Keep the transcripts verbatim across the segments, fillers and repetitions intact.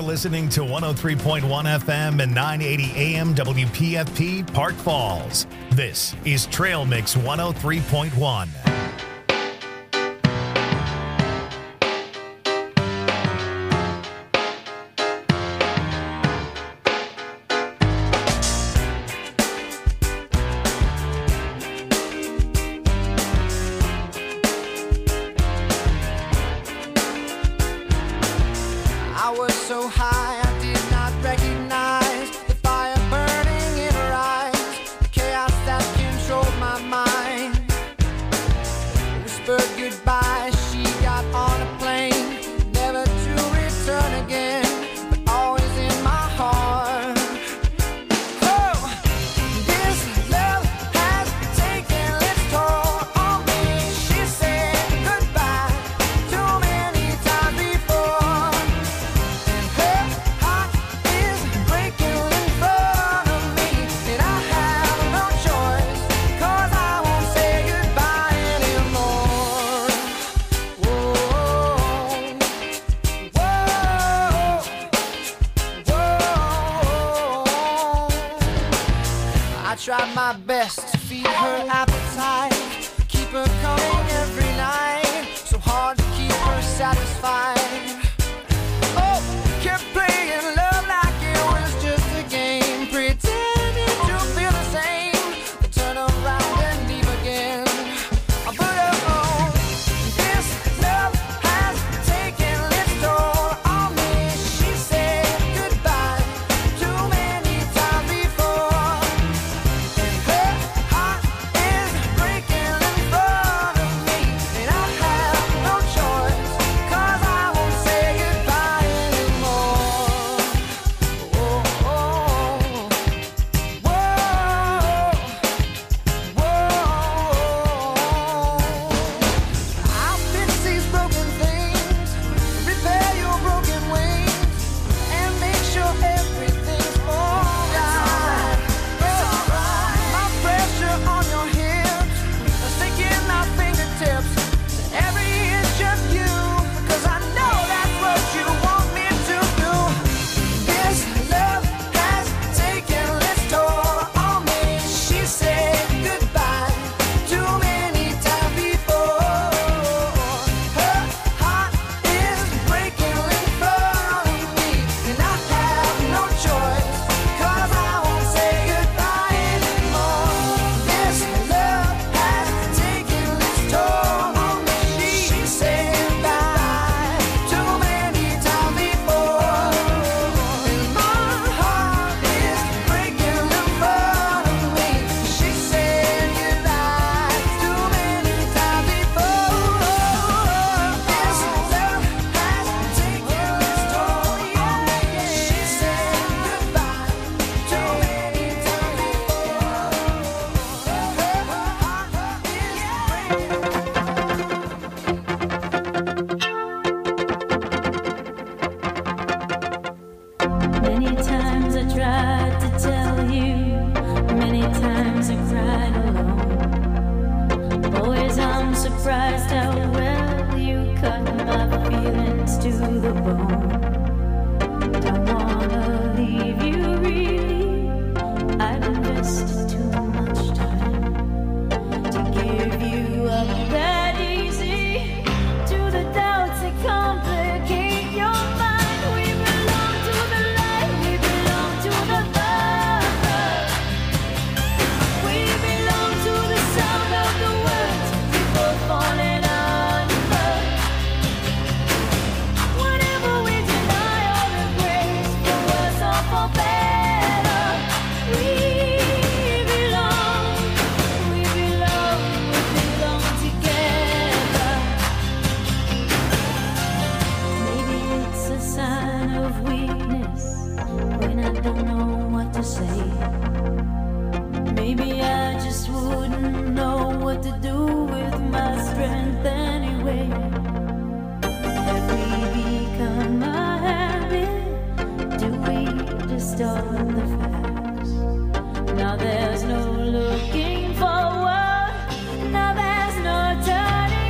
listening to one oh three point one F M and nine eighty A M W P F P Park Falls. This is Trail Mix one oh three point one. Tried my best to feed her appetite, keep her coming every night, so hard to keep her satisfied. Oh, kept playing love like it was just a game, pretending to feel the same, then turn around and leave again. But oh, this love has taken its toll on me. She said goodbye too many times before.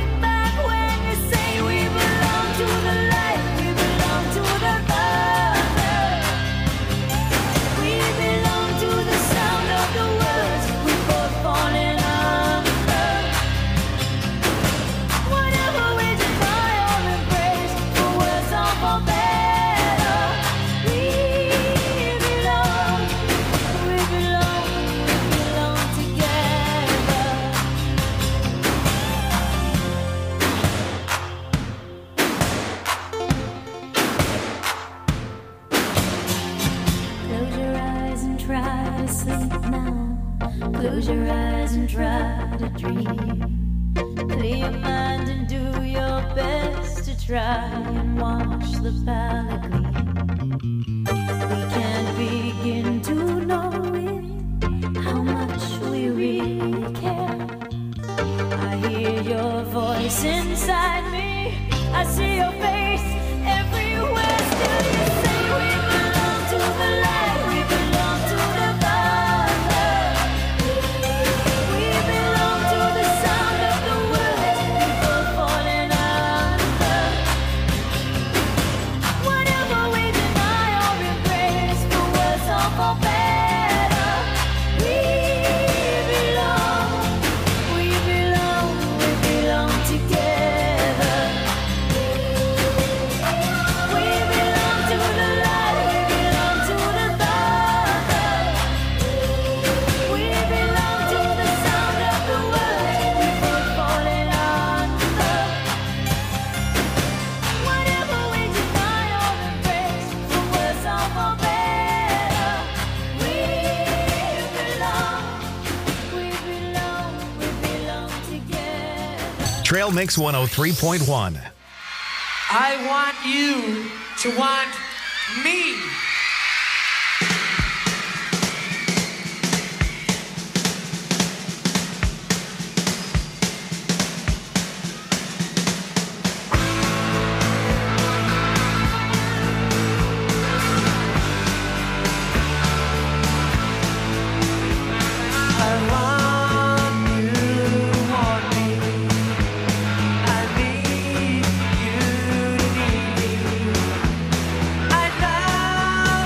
When you say we belong to the light, we belong to the dark. free. Clear your mind and do your best to try and wash the palate clean. We can't begin to know it, how much we really care. I hear your voice inside me, I see your face everywhere. Still you say we belong to the light, we belong to the Father. We belong to the sound of the words before falling under. Whatever we deny or embrace, for worse or for better, we belong, we belong, we belong together. We belong to the light, we belong to the Father. We belong to the sound of the words before falling under. Whatever we deny or embrace, for worse or for better, we belong, we belong, we belong together. Trail Mix one oh three point one. I want you to want me. I want you to want me. I need you to need me. I love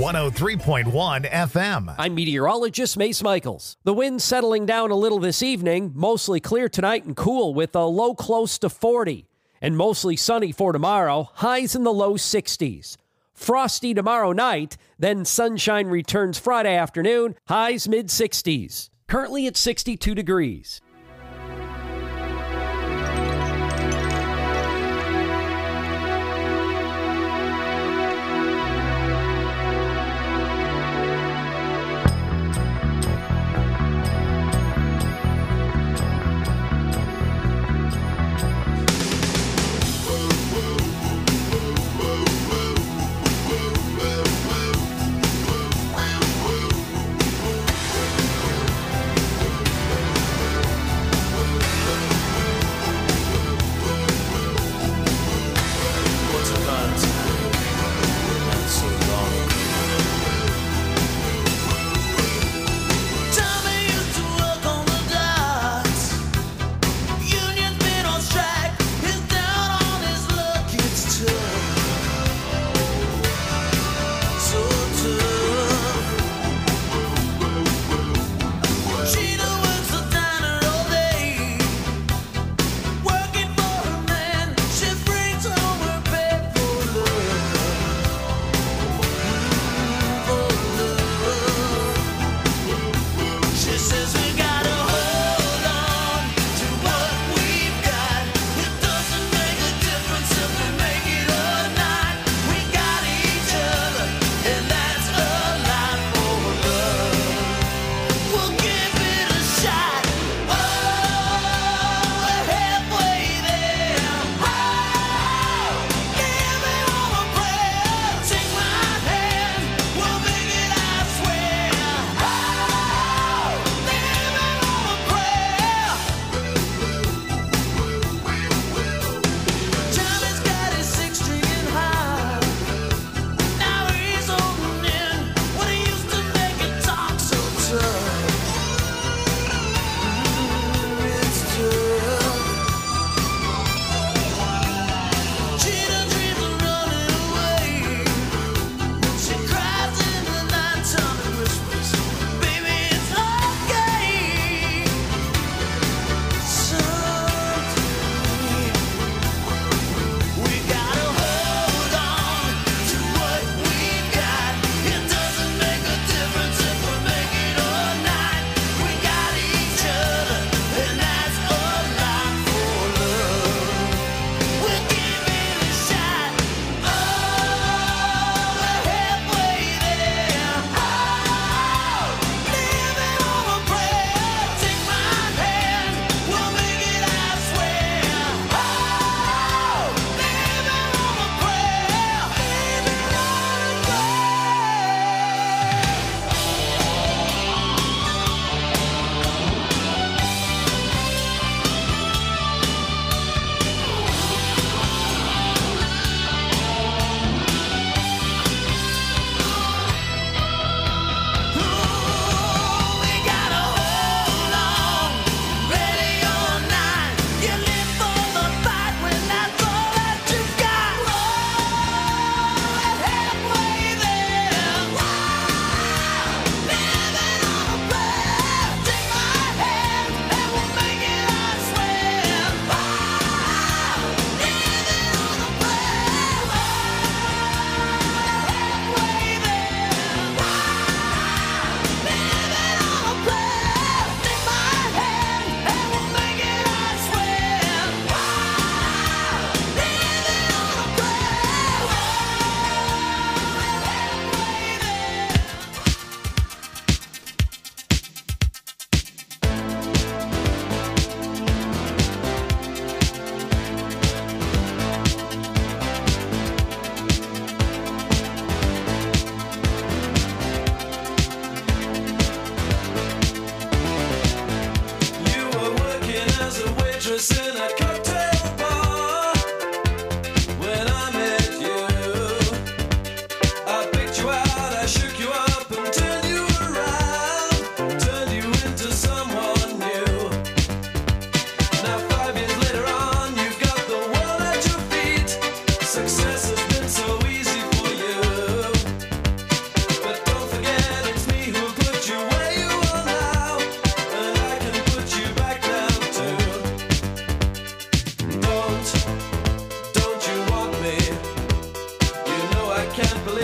one oh three point one F M. I'm meteorologist Mace Michaels. The wind settling down a little this evening, mostly clear tonight and cool with a low close to forty. And mostly sunny for tomorrow, highs in the low sixties. Frosty tomorrow night, then sunshine returns Friday afternoon, highs mid-sixties. Currently at sixty-two degrees.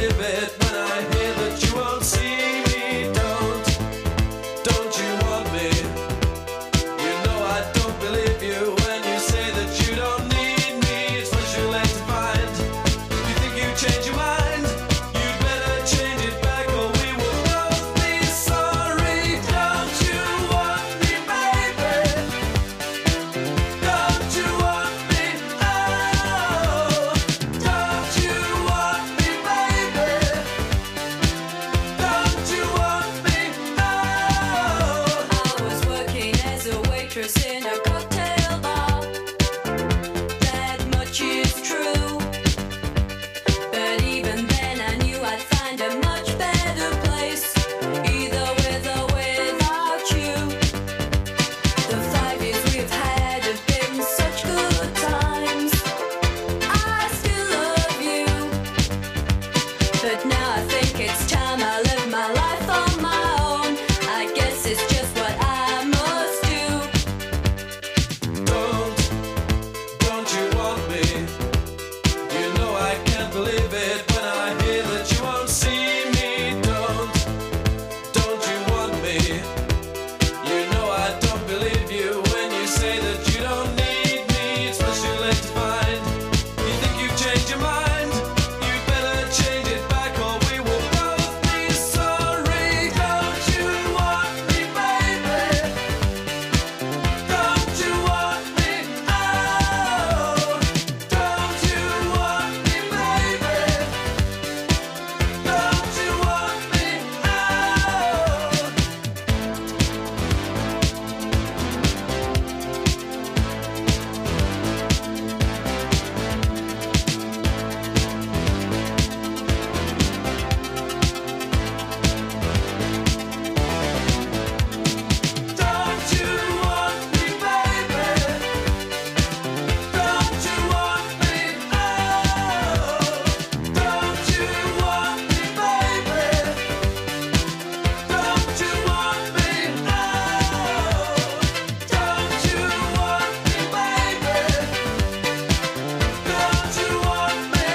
believe it when I hear that you won't see me. Don't, don't you want me? You know I don't believe you when you say that you don't need me. It's much too late to find. You think you change your mind? You'd better change it back or we will both be sorry. Don't you want me, baby? Don't you want me? Oh, don't you want me, baby? Don't you want me? Oh. I was working as a waitress in a cocktail bar. That much is true. But even then I knew I'd find a much better place, either with or without you. The five years we've had have been such good times. I still love you. But now I think it's time I live my life on my own. I guess it's just what I must do. Don't, don't you want me? You know I can't believe it when I hear that you won't see me. Don't, don't you want me? You know I don't believe you when you say that you don't need me. It's much too late to find. You think you've changed your mind? You'd better change it back or we will both be sorry. Don't you want me, baby? Don't you want me? Oh, don't you want me, baby? Don't you want me? Oh. Don't you want me, baby? Don't you want me? Oh, don't you want me, baby? Don't you want me? Oh, don't you want me, baby? Don't you want me?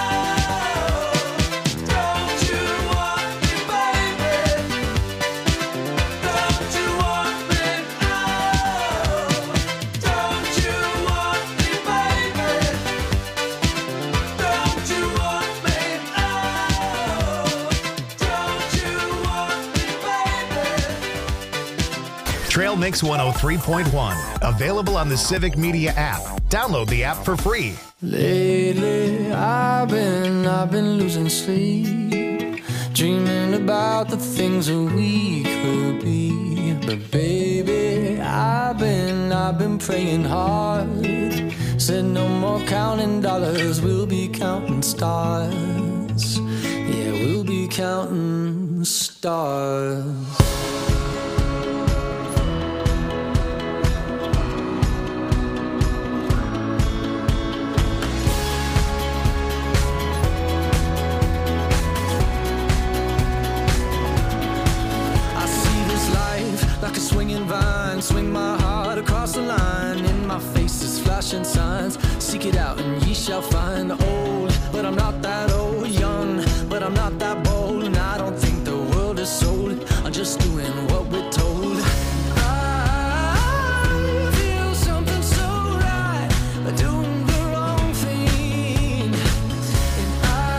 Oh, don't you want me, baby? Don't you want me? Oh, don't you want me, baby? Don't you want me? Oh, don't you want me, baby? Trail Mix one oh three point one. Available on the Civic Media app. Download the app for free. Lately, I've been, I've been losing sleep, dreaming about the things that we could be. But baby, I've been, I've been praying hard. Said no more counting dollars, we'll be counting stars. Yeah, we'll be counting stars. I see this life like a swinging vine. Swing my heart across the line. In my face is flashing signs. Seek it out and ye shall find. Old, but I'm not that old. Young, but I'm not that bold. And I don't think the world is sold. I'm just doing what we're told. I feel something so right, doing the wrong thing. And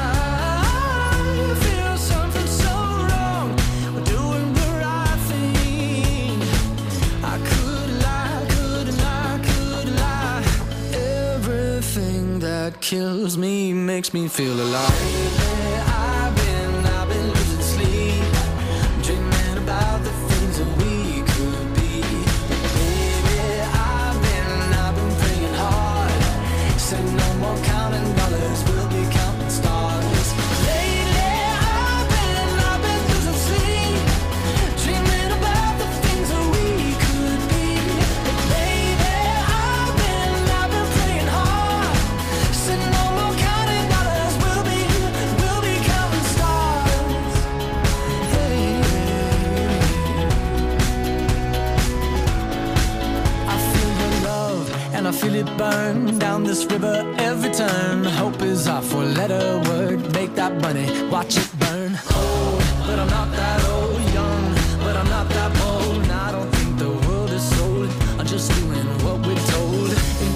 I feel something so wrong, doing the right thing. I could lie, could lie, could lie. Everything that kills me makes me feel alive. I've been, I've been losing sleep, dreaming about the things that we could be. Baby, I've been, I've been praying hard. Said no more counting dollars, we'll be counting stars. Lately, I've been, I've been losing sleep, dreaming about the things that we could be. Baby, I've been, I've been praying hard. Said no more counting dollars, we'll be, we'll be down this river every turn. Hope is our four-letter word. Make that money, watch it burn. Old, but I'm not that old. Young, but I'm not that bold. And I don't think the world is sold. I'm just doing what we're told. And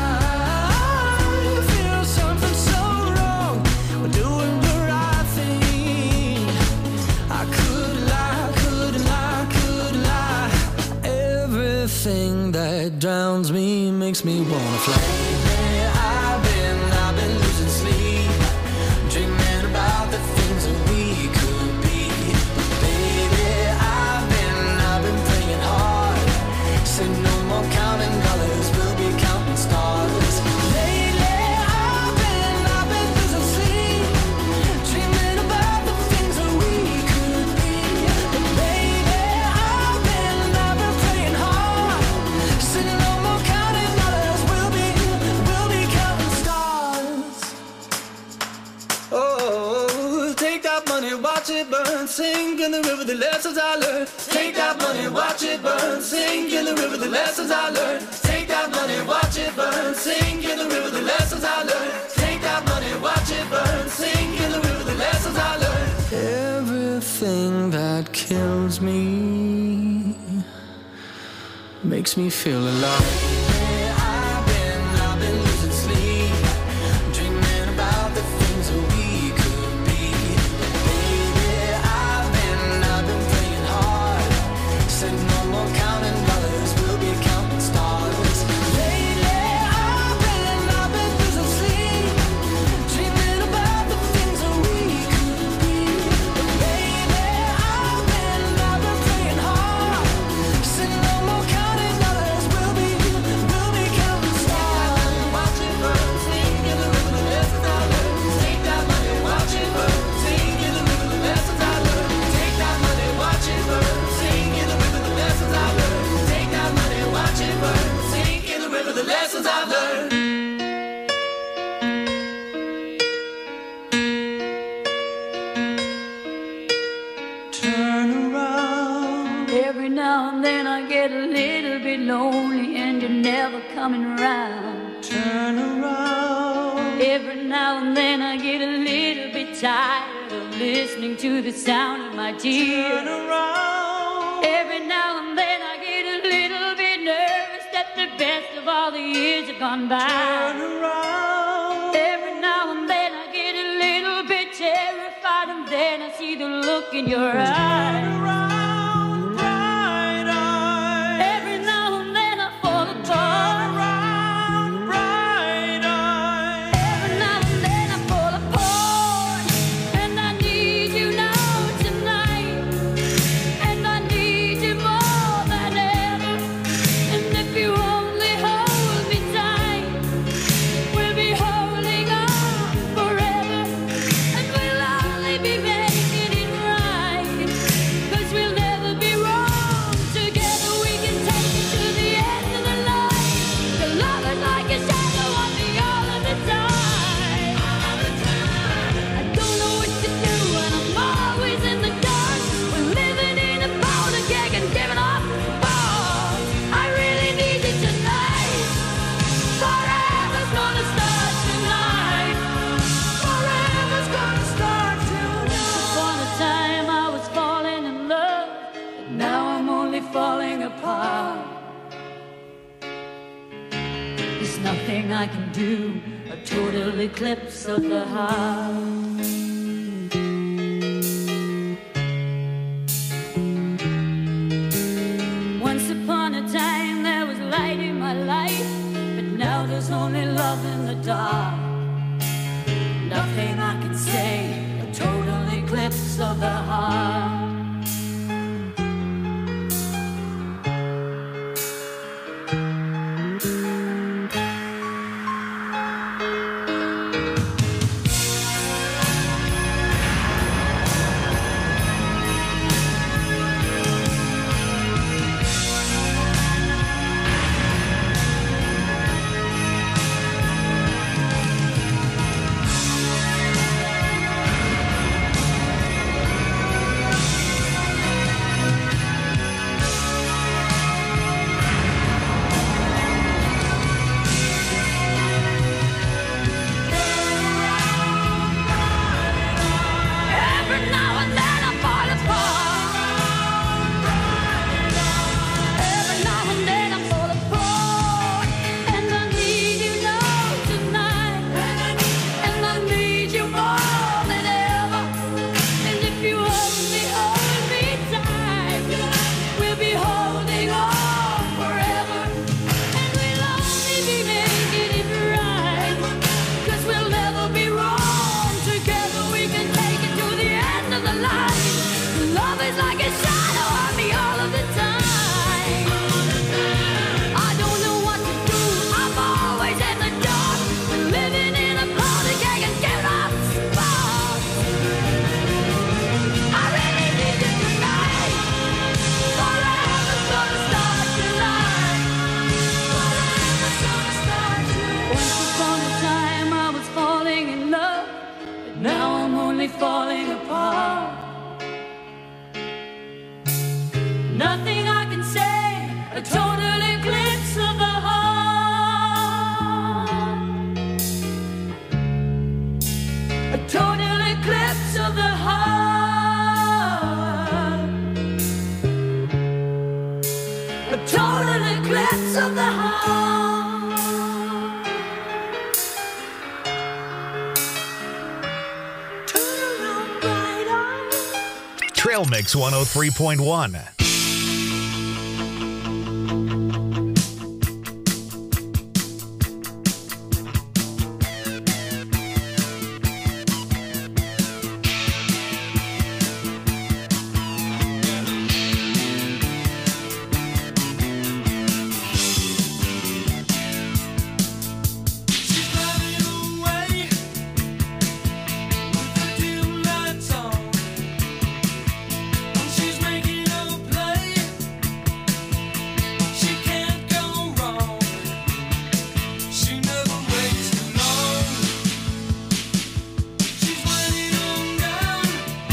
I feel something so wrong. We're doing the right thing. I could lie, could lie, could lie. Everything that drowns me makes me wanna fly. I've been, I've been losing sleep, dreaming about the things that we could be. Baby, I've been, I've been praying hard. Said no more counting dollars, we'll be counting stars. Lately, I've been, I've been losing sleep, dreaming about the things that we could be. But baby, I've been, I've been praying hard. Said no more counting dollars, we'll be, we'll be counting stars. Oh, take that money, watch it burn, sink in the river, the lessons I learned. Take that money, watch it burn, sink in the river, the lessons I learned. Take that money, watch it burn, sink in the river, the lessons I learned. Take that money, watch it burn, sink in the river, the lessons I learned. Everything that kills me makes me feel alive. I've been, I've been losing sleep, dreaming about the things that we could be. Baby, I've been, I've been praying hard. Said no more counting dollars, we'll be counting stars. Lately, I've been, I've been losing sleep, dreaming about the things that we could be. Baby, I've been, I've been praying hard. Said no more counting dollars, we'll be, we'll be counting stars. Watch it burn, sink in the river, the lessons I learned. Take that money, watch it burn, sink in the river, the lessons I learned. Take that money, watch it burn, sink in the river, the lessons I learned. Take that money, watch it burn, sink in the river, the lessons I learned. Turn around. Every now and then I get a little bit lonely and you're never coming around. Turn around. Every now and then I get a little bit tired of listening to the sound of my Turn tears. around. Every now and then I get a little bit nervous that the best of all the years have gone by. Turn around. Every now and then I get a little bit terrified and then I see the look in your eyes. Around, bright eyes. Every now and then I fall apart. Around, bright eyes. Every now and then I fall apart. And I need you now tonight. And I need you more than ever. And if you only hold me tight, we'll be holding on forever. And we'll only be making it right. 'Cause we'll never be wrong. Together we can take it to the end of the line. Your love is like a shadow on me all of the time. All the time. I don't know what to do and I'm always in the dark. We're living in a powder keg and giving off balls. I really need you tonight. Forever's gonna start tonight. Forever's gonna start tonight. Upon a time I was falling in love, but now I'm only falling apart. There's nothing I can do, a total eclipse of the heart. Once upon a time there was light in my life, but now there's only love in the dark. Nothing I can say, a total eclipse of the heart. me falling apart. Nothing I can say, a total eclipse of the heart. A total eclipse of the heart. A total eclipse of the heart. Turn around, bright eyes. Trail Mix one oh three point one. She's driving away with the dim lights on, and she's making a play. She can't go wrong. She never waits too long. She's winding on down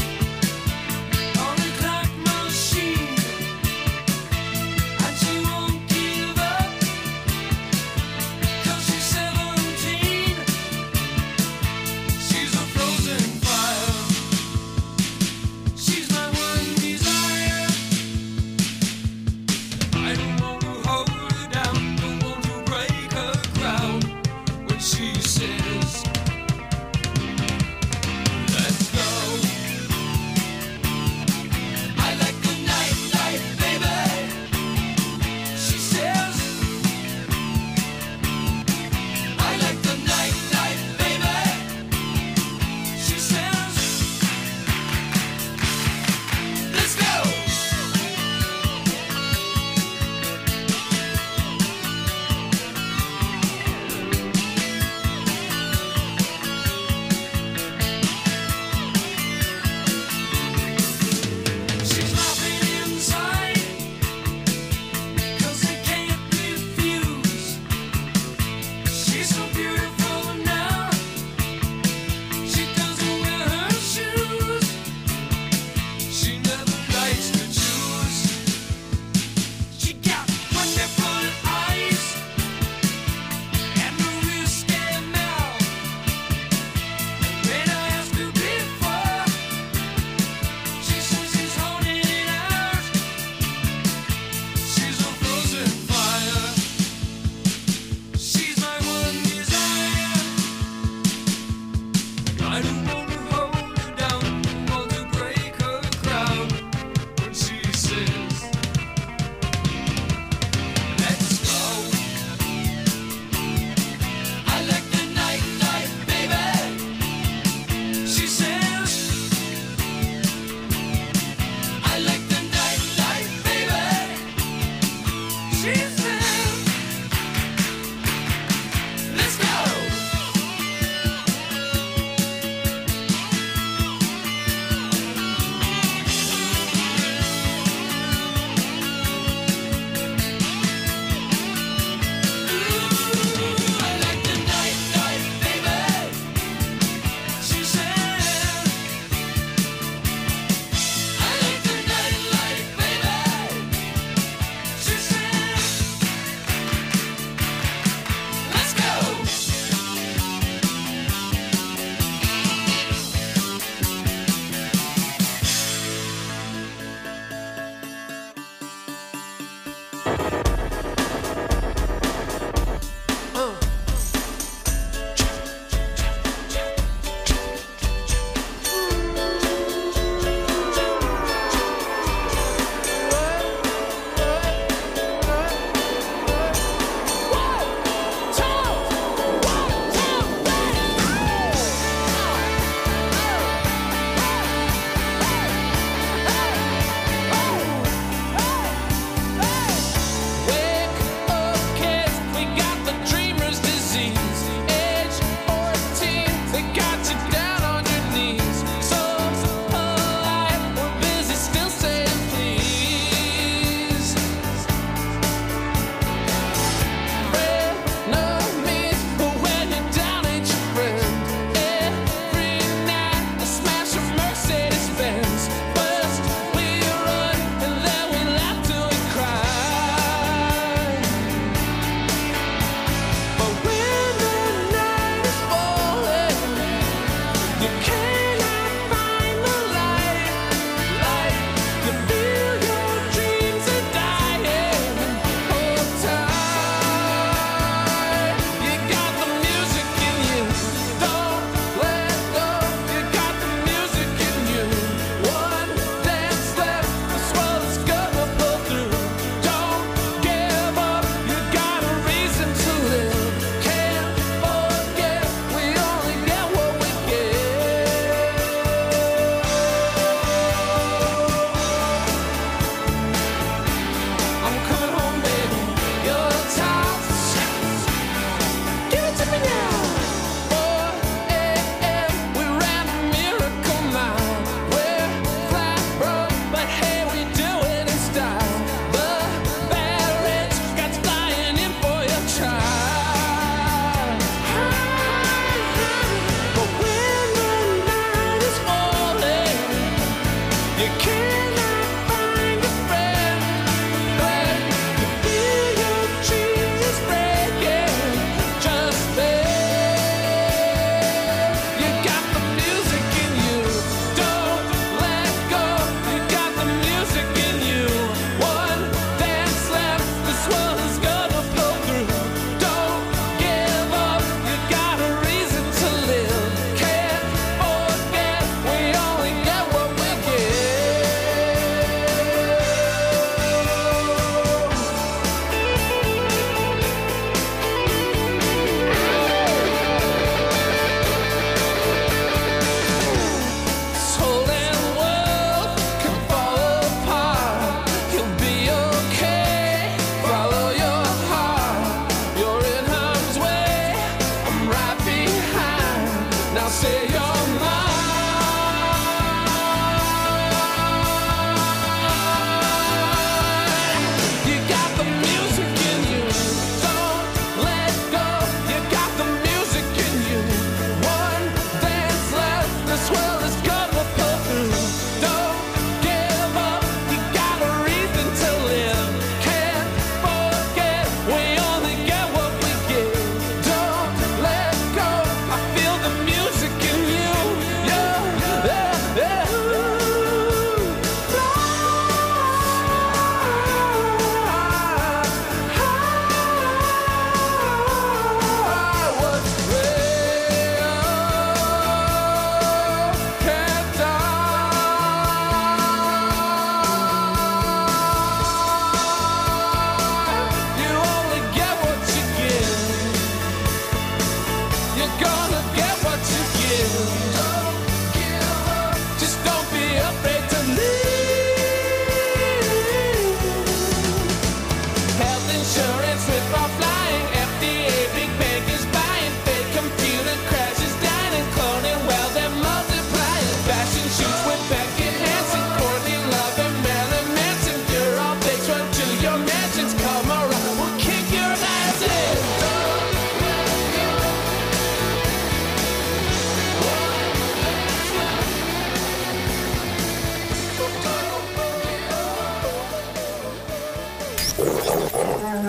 on the clock machine, and she won't give up. 'Cause she's seventeen, she's a frozen fire. She's my one desire. I don't want to hold her down, don't want to break her ground. When she says, let's go, I like the nightlife, baby. She says, I like the nightlife, baby. She says, let's go.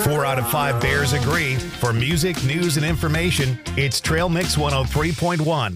Four out of five Bears agree. For music, news, and information, it's Trail Mix one oh three point one.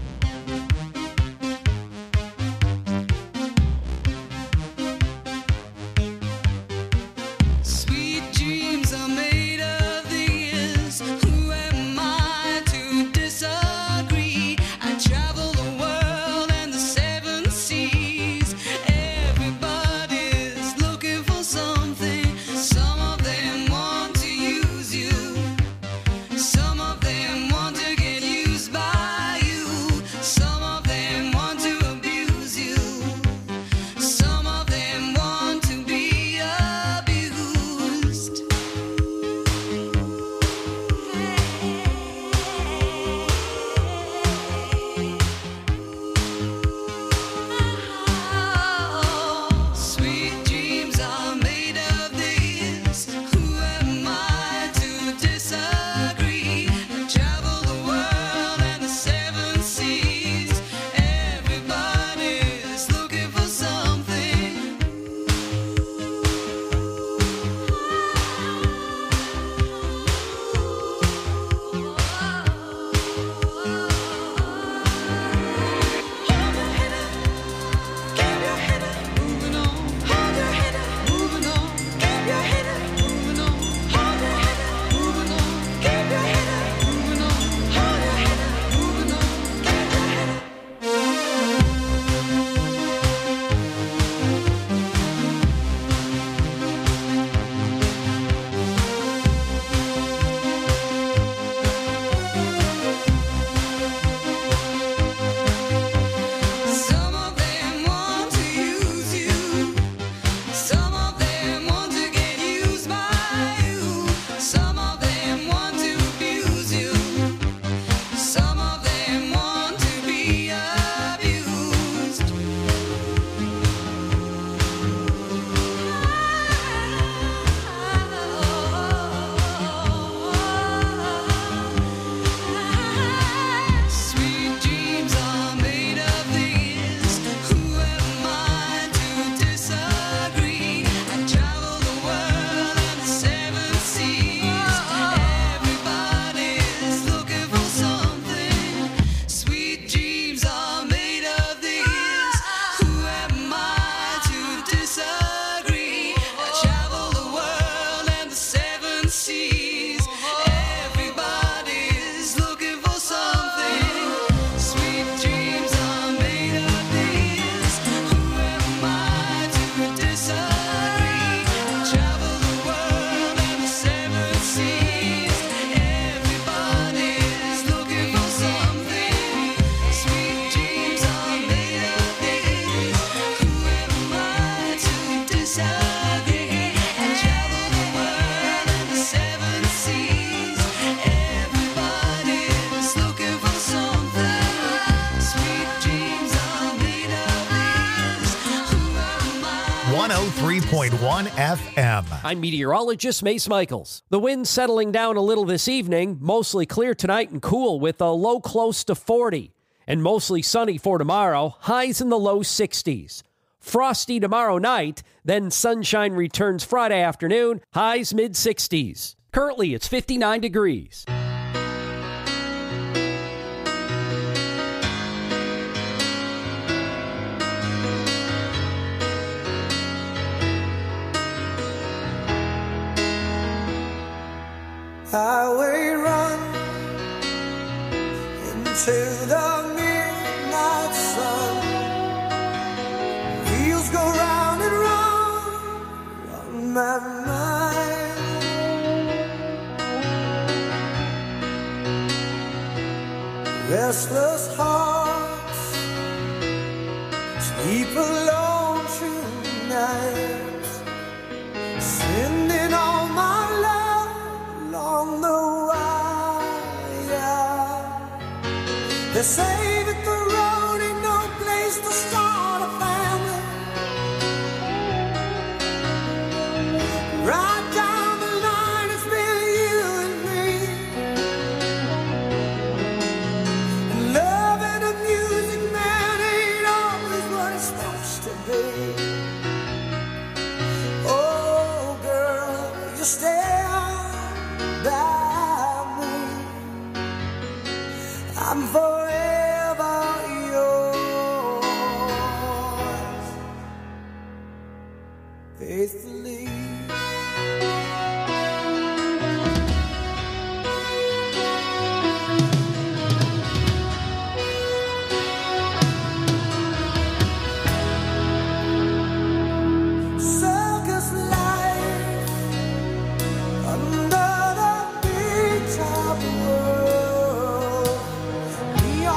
Sweet dreams are made of these. Who am I to disagree? I travel the world and the seven seas. Everybody's looking for something. Some of them want to use you. Some of them want to get used by you. Some of them want to abuse you. Some of them want to be abused. Sweet dreams are made of these. Who am I to disagree? I travel the world and the seven seas. Everybody's looking for something. Hold your head up, keep your head up, moving on. Hold your head up, moving on. Keep your head up, moving on. Hold your head up, moving on. Keep your head up, moving on. Hold your head up, moving on. Keep your head up. Some of them want to use you. Some of them want to get used by you. Some of them want to abuse you. Some of them want to be abused. Sweet dreams are made of these. Who am I to disagree? I travel the world and the seven seas. Everybody's looking for something. Sweet dreams are made of these. Who am I to disagree? I travel the world and the seven seas. Everybody's looking for something. Sweet dreams are made of these. Who am I to disagree? I travel the world and the seven seas. Everybody's looking for something. Sweet dreams are made of these. Who am I to disagree? I travel the world and the seven seas. Everybody's looking for something. Sweet dreams are made of these. Who am I? one oh three point one F M. I'm meteorologist Mace Michaels. The wind's settling down a little this evening, mostly clear tonight and cool with a low close to forty, and mostly sunny for tomorrow, highs in the low sixties. Frosty tomorrow night, then sunshine returns Friday afternoon, highs mid sixties. Currently, it's fifty-nine degrees. Highway run into the midnight sun. Wheels go round and round on my mind. Restless hearts sleep alone tonight, sending all my love along the wire. They say that the road ain't no place to start a family. Right down the line, it's been you and me. And love and a music man ain't always what it's supposed to be. Oh, girl, you stay forever yours, faithfully. Circus life under the big top world. We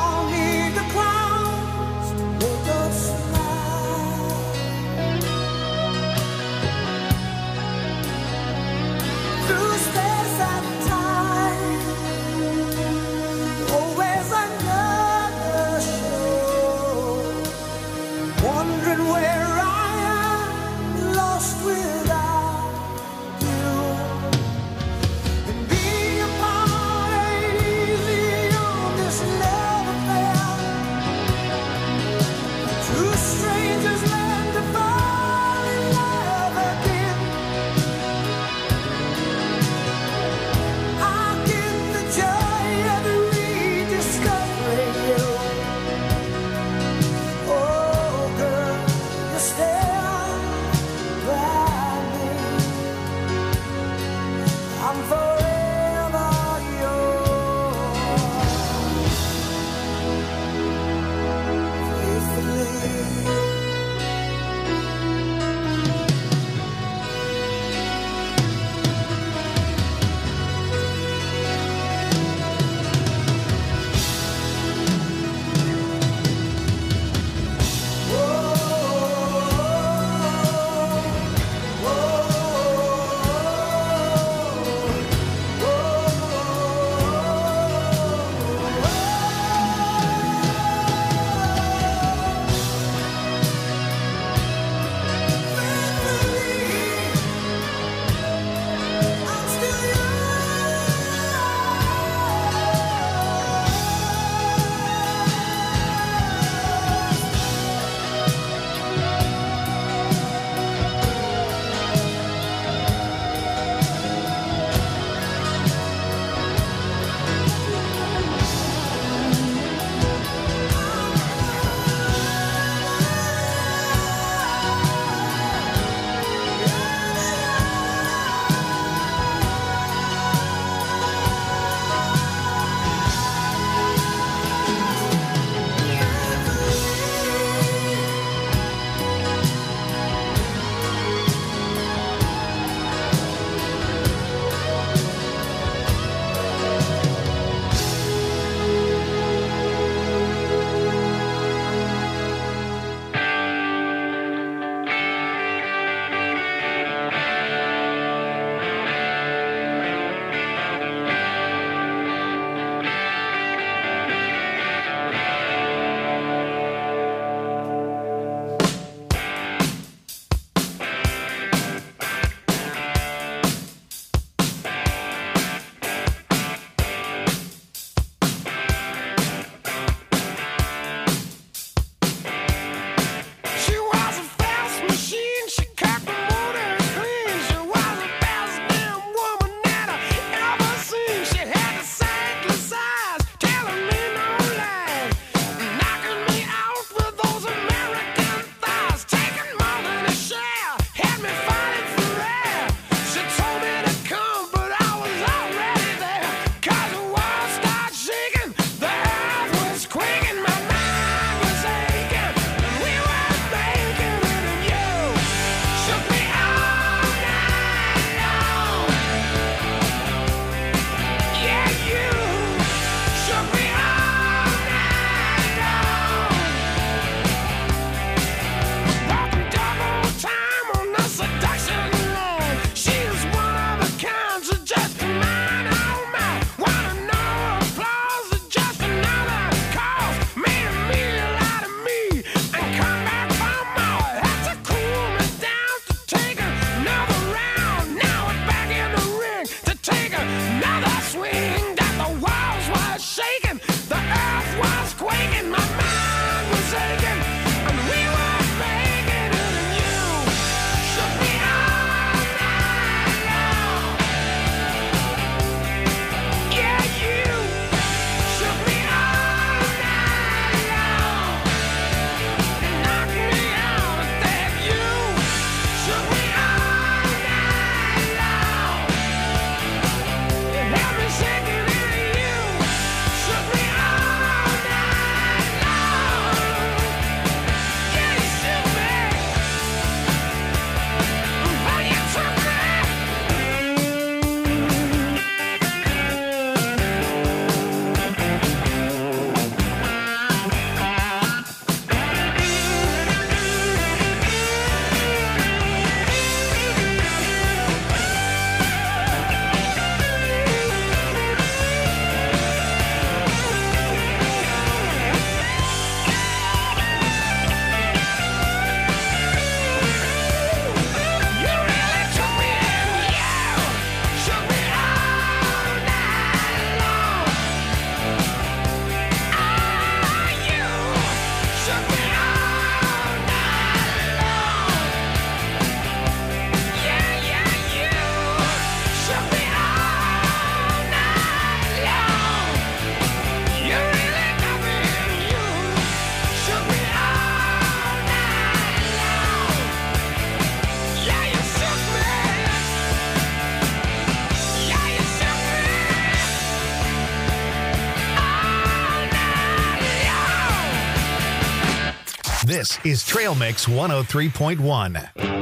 This is Trail Mix one oh three point one.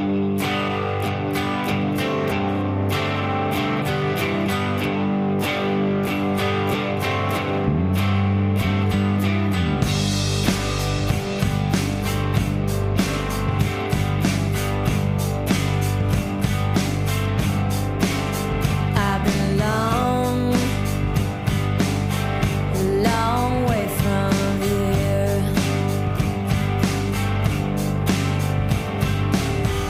I've been long, long way from here.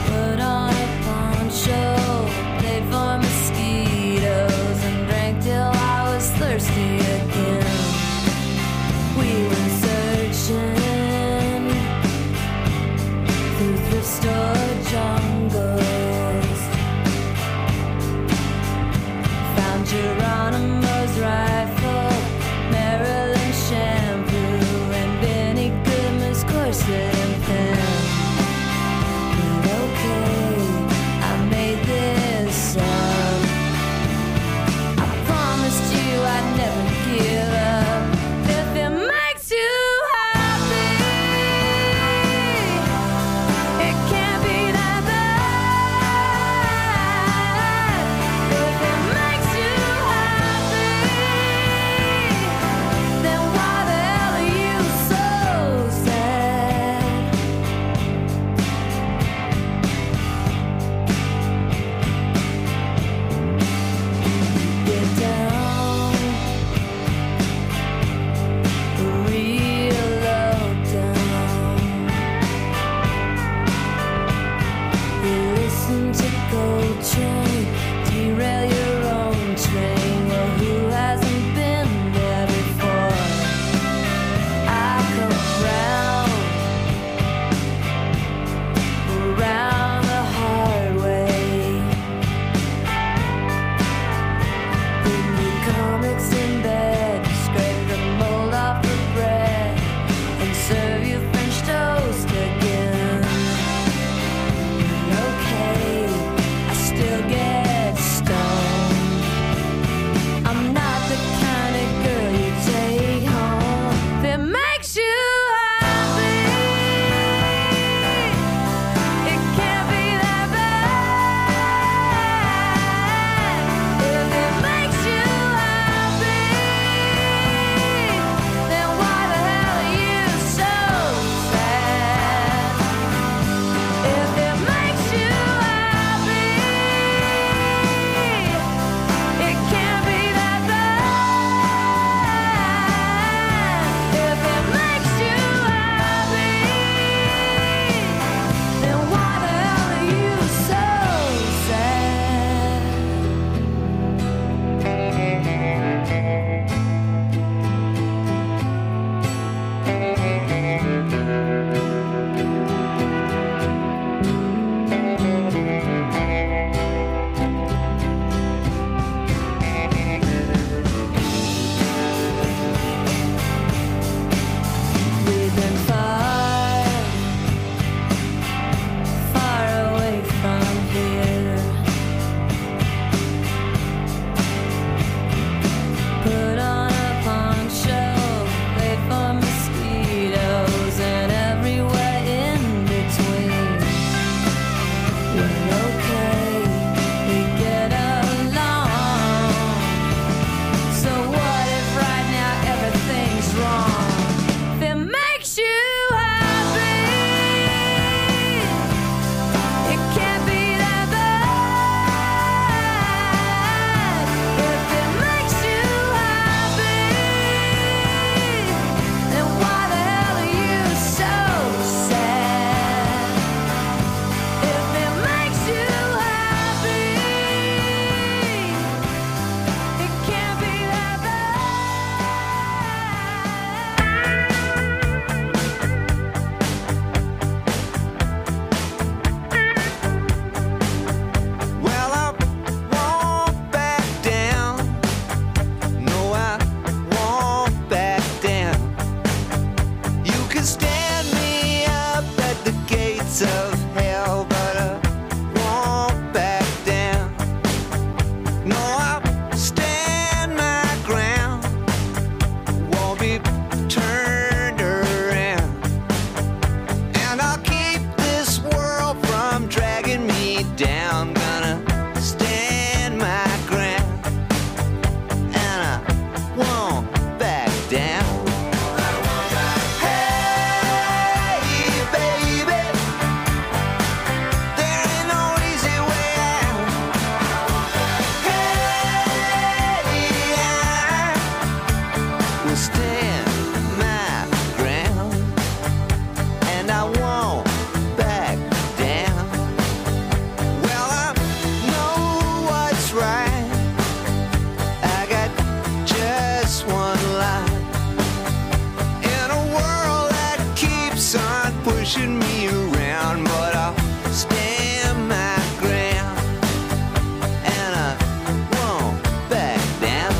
pushing me around, but I'll stand my ground, and I won't back down.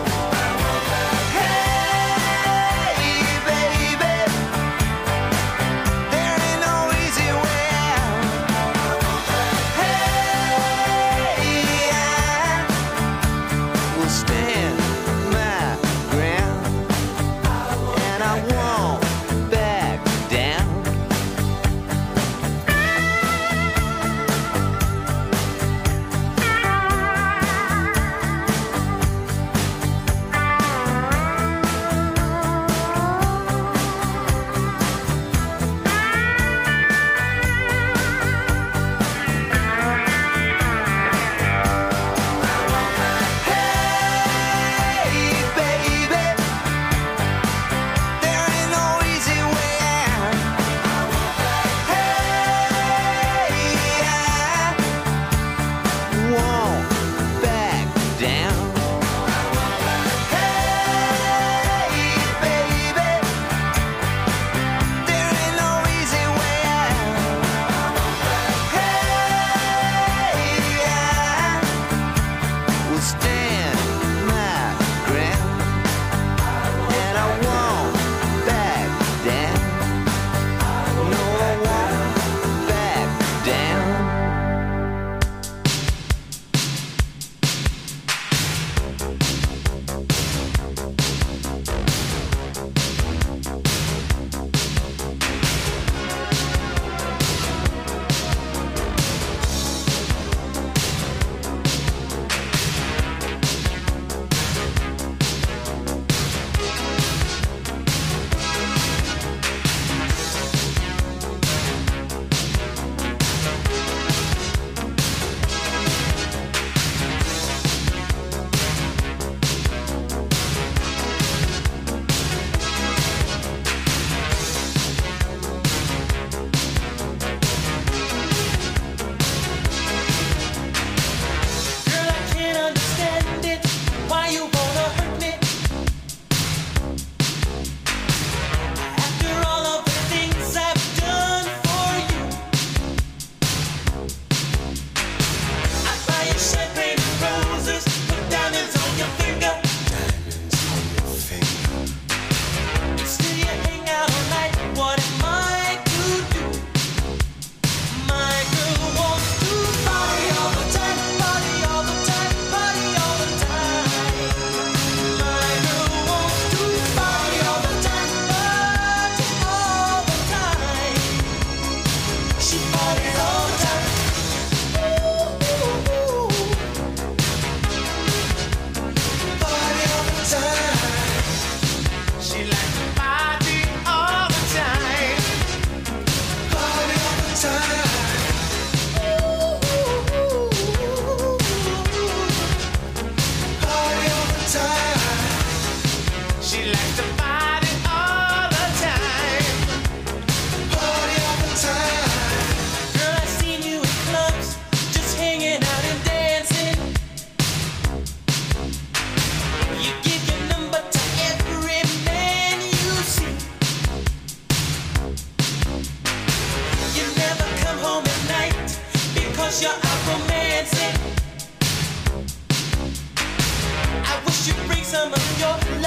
Hey, baby, there ain't no easy way out. Hey, I will stand my ground, and I won't back down. Hey, baby, there ain't no easy way out. Hey, I won't back down. Hey, baby, there ain't no easy way out. Hey, I will stand my ground, and I won't back down. No, I won't back down. Girl, I can't understand it. Why you wanna hurt me? After all of the things I've done for you, I buy you champagne and roses, put diamonds on your finger. Still you hang out all night. What am I to do? My girl wants to party all the time, party all the time, party all the time. My girl wants to party all the time, party all the time. She parties all the time. Ooh, ooh, ooh. Party all the time. She likes to party all the time. Party all the time. Party all the time. She likes to party all the time. Party all the time. Girl, I seen you in clubs, just hanging out and dancing. You give your number to every man you see. You never come home at night because you're out romancing. I wish you'd bring some of your